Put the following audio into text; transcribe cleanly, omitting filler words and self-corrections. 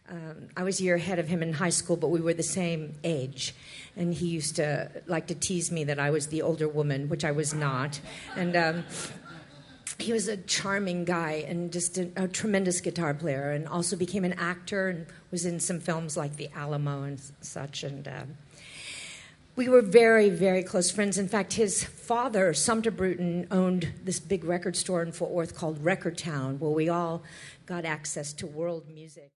I was a year ahead of him in high school, but we were the same age. And he used to like to tease me that I was the older woman, which I was not. And he was a charming guy and just a tremendous guitar player, and also became an actor and was in some films like The Alamo and such. And we were very, very close friends. In fact, his father, Sumter Bruton, owned this big record store in Fort Worth called Record Town, where we all got access to world music.